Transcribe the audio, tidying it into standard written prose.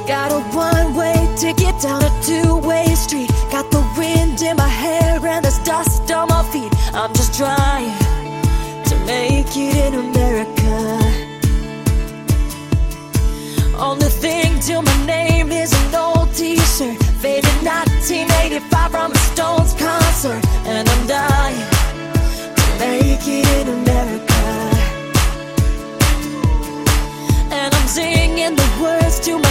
Got a one-way ticket down a two-way street. Got the wind in my hair and there's dust on my feet. I'm just trying to make it in America. Only thing till my name is an old t-shirt, faded 1985 from a Stones concert. And I'm dying to make it in America. And I'm singing the words to